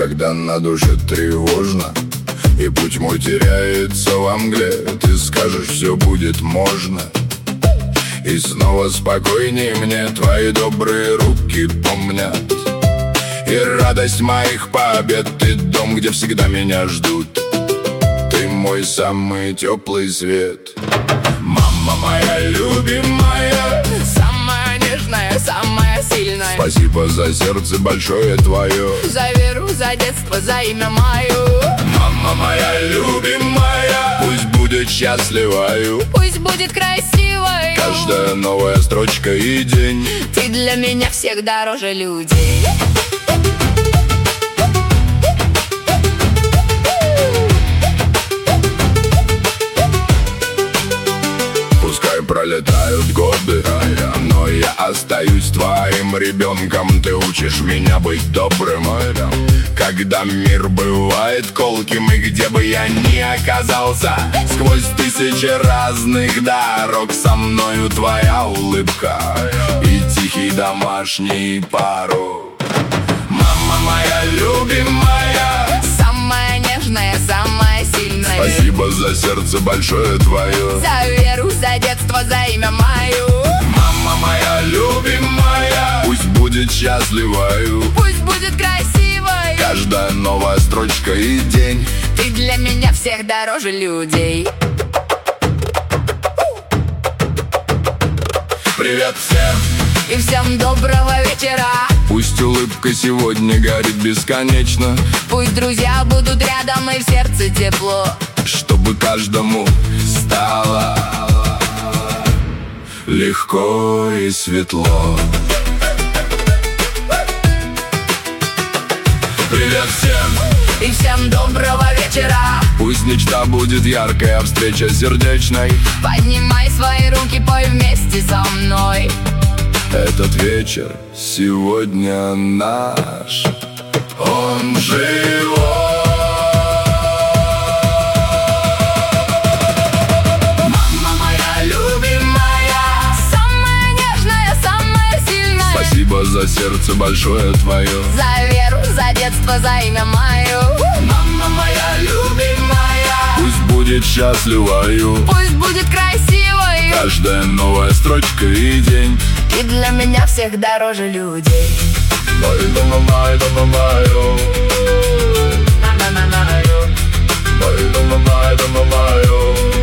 когда на душе тревожно и путь мой теряется во мгле. Ты скажешь, все будет можно, и снова спокойней мне твои добрые руки помнят. И радость моих побед, ты дом, где всегда меня ждут. Ты мой самый теплый свет. Мама моя любимая, самая нежная, самая сильная. спасибо за сердце большое твое, За веру, за детство, за имя мое. мама моя любимая, пусть будет счастливою Пусть будет красивой каждая новая строчка и день. Ты для меня всех дороже людей. Пускай пролетают годы, но я остаюсь твоим ребенком. Ты учишь меня быть добрым, когда мир бывает колким. И где бы я ни оказался, сквозь тысячи разных дорог, со мною твоя улыбка и тихий домашний порог. Мама моя любимая, Самая нежная, самая сильная. спасибо за сердце большое твое, За веру, за детство, за имя мое. мама моя любимая, пусть будет счастливою Пусть будет красивой каждая новая строчка и день. Ты для меня всех дороже людей. Привет всем, И всем доброго вечера. пусть улыбка сегодня горит бесконечно, Пусть друзья будут рядом и в сердце тепло. чтобы каждому стало легко и светло. Привет всем, И всем доброго вечера. пусть мечта будет яркой, а встреча сердечной. Поднимай свои руки, пой вместе со мной. Этот вечер сегодня наш, он живой. Мама моя любимая, самая нежная, самая сильная. Спасибо за сердце большое твое, За веру, за детство, за имя мое. мама моя любимая, пусть будет счастливою Пусть будет красивой каждая новая строчка и день. И для меня всех дороже людей. Маю,